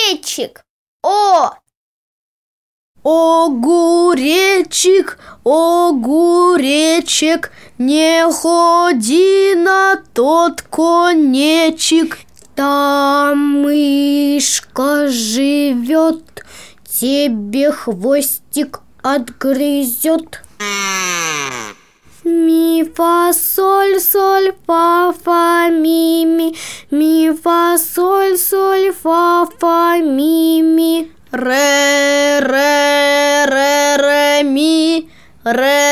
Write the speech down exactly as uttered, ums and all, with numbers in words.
Огуречек. О. Огуречек, огуречек, не ходи на тот конечек. Там мышка живет, тебе хвостик отгрызет. Ми, фа, соль, соль, фа, фа, ми, ми. Ми, фа, соль, соль, фа, фа, ми, ми. Ре, ре, ре, ре, ми. Ре,